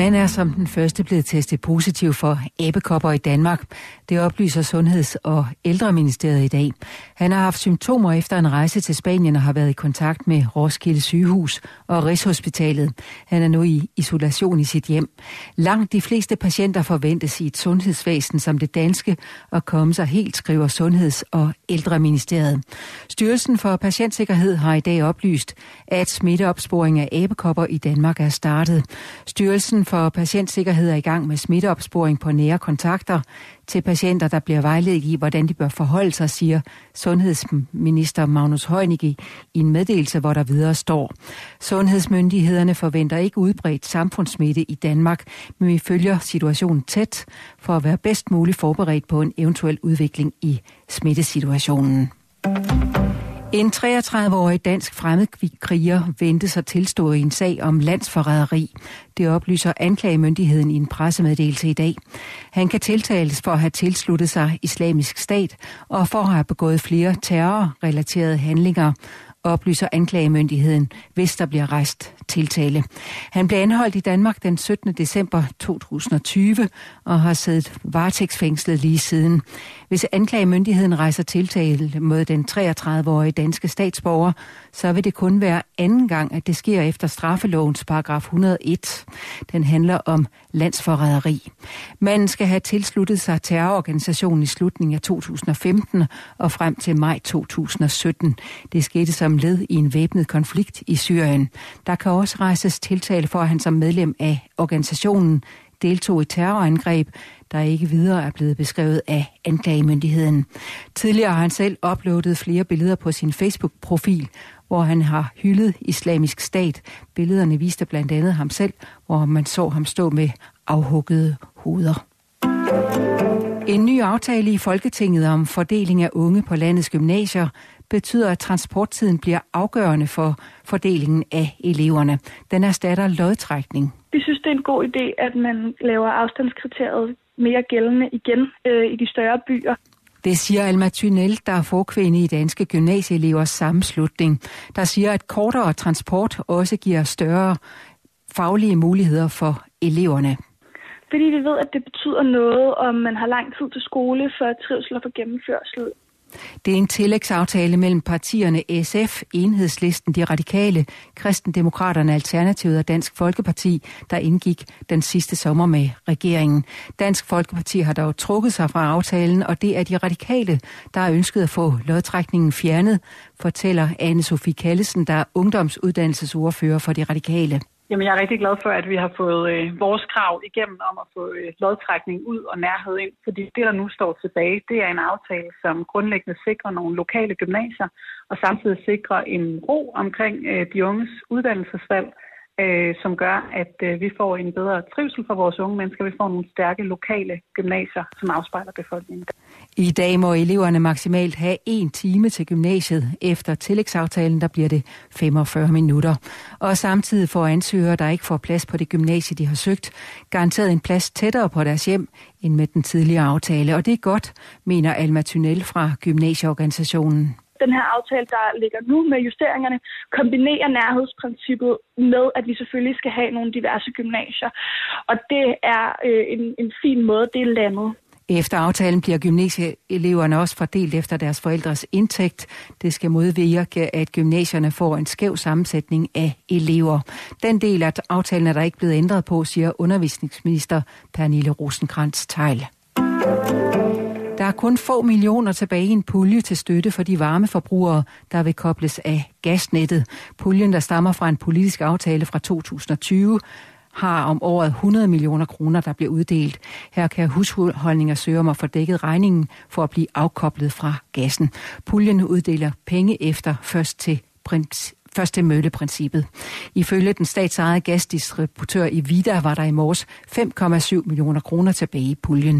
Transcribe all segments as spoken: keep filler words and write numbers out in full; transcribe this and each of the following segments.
Han er som den første blevet testet positiv for abekopper i Danmark. Det oplyser Sundheds- og Ældreministeriet i dag. Han har haft symptomer efter en rejse til Spanien og har været i kontakt med Roskilde Sygehus og Rigshospitalet. Han er nu i isolation i sit hjem. Langt de fleste patienter forventes i et sundhedsvæsen som det danske at komme sig helt, skriver Sundheds- og Ældreministeriet. Styrelsen for Patientsikkerhed har i dag oplyst, at smitteopsporing af abekopper i Danmark er startet. Styrelsen for Patientsikkerhed er i gang med smitteopsporing på nære kontakter til patienter, der bliver vejledt i, hvordan de bør forholde sig, siger sundhedsminister Magnus Heunicke i en meddelelse, hvor der videre står: Sundhedsmyndighederne forventer ikke udbredt samfundssmitte i Danmark, men vi følger situationen tæt for at være bedst muligt forberedt på en eventuel udvikling i smittesituationen. En treogtredive-årig dansk fremmedkriger ventes at tilstå i en sag om landsforræderi. Det oplyser anklagemyndigheden i en pressemeddelelse i dag. Han kan tiltales for at have tilsluttet sig Islamisk Stat og for at have begået flere terrorrelaterede handlinger, oplyser anklagemyndigheden, hvis der bliver rejst tiltale. Han blev anholdt i Danmark den syttende december to tusind og tyve og har siddet varetægtsfængslet lige siden. Hvis anklagemyndigheden rejser tiltale mod den treogtredive-årige danske statsborger, så vil det kun være anden gang, at det sker efter straffelovens paragraf et hundrede og en. Den handler om landsforræderi. Manden skal have tilsluttet sig terrororganisationen i slutningen af to tusind og femten og frem til maj to tusind og sytten. Det skete som led i en væbnet konflikt i Syrien. Der kan også rejses tiltale for, at han som medlem af organisationen deltog i terrorangreb, der ikke videre er blevet beskrevet af anklagemyndigheden. Tidligere har han selv uploadet flere billeder på sin Facebook-profil, hvor han har hyldet Islamisk Stat. Billederne viste blandt andet ham selv, hvor man så ham stå med afhuggede hoveder. En ny aftale i Folketinget om fordeling af unge på landets gymnasier betyder, at transporttiden bliver afgørende for fordelingen af eleverne. Den erstatter lodtrækning. Vi synes, det er en god idé, at man laver afstandskriteriet mere gældende igen øh, i de større byer. Det siger Alma Thynel, der er forkvinde i Danske Gymnasieelevers Sammenslutning, der siger, at kortere transport også giver større faglige muligheder for eleverne. Fordi vi ved, at det betyder noget, om man har lang tid til skole for trivsel og for gennemførsel. Det er en tillægsaftale mellem partierne S F, Enhedslisten, De Radikale, Kristendemokraterne, Alternativet og Dansk Folkeparti, der indgik den sidste sommer med regeringen. Dansk Folkeparti har dog trukket sig fra aftalen, og det er De Radikale, der har ønsket at få lodtrækningen fjernet, fortæller Anne-Sophie Callesen, der er ungdomsuddannelsesordfører for De Radikale. Jamen, jeg er rigtig glad for, at vi har fået øh, vores krav igennem om at få øh, lodtrækning ud og nærhed ind. Fordi det, der nu står tilbage, det er en aftale, som grundlæggende sikrer nogle lokale gymnasier og samtidig sikrer en ro omkring øh, de unges uddannelsesvalg, øh, som gør, at øh, vi får en bedre trivsel for vores unge mennesker. Vi får nogle stærke lokale gymnasier, som afspejler befolkningen. I dag må eleverne maksimalt have en time til gymnasiet. Efter tillægsaftalen, der bliver det femogfyrre minutter. Og samtidig får ansøgere, der ikke får plads på det gymnasie, de har søgt, garanteret en plads tættere på deres hjem end med den tidligere aftale. Og det er godt, mener Alma Thynel fra gymnasieorganisationen. Den her aftale, der ligger nu med justeringerne, kombinerer nærhedsprincippet med, at vi selvfølgelig skal have nogle diverse gymnasier. Og det er øh, en, en fin måde, det er landet. Efter aftalen bliver gymnasieeleverne også fordelt efter deres forældres indtægt. Det skal modvirke, at gymnasierne får en skæv sammensætning af elever. Den del af aftalen er der ikke blevet ændret på, siger undervisningsminister Pernille Rosenkrantz-Theil. Der er kun få millioner tilbage i en pulje til støtte for de varmeforbrugere, der vil kobles af gasnettet. Puljen, der stammer fra en politisk aftale fra to tusind og tyve, har om året hundrede millioner kroner, der bliver uddelt. Her kan husholdninger søge om at få dækket regningen for at blive afkoblet fra gassen. Puljen uddeler penge efter først til Først til mølleprincippet. Ifølge den statsejede gasdistributør i Vida var der i morges fem komma syv millioner kroner tilbage i puljen.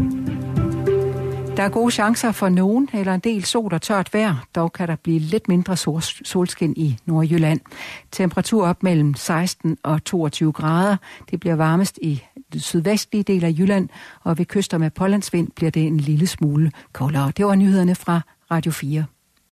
Der er gode chancer for nogen eller en del sol og tørt vejr. Dog kan der blive lidt mindre solskin i Nordjylland. Temperatur op mellem seksten og toogtyve grader. Det bliver varmest i det sydvestlige del af Jylland, og ved kyster med pålandsvind bliver det en lille smule koldere. Det var nyhederne fra Radio fire.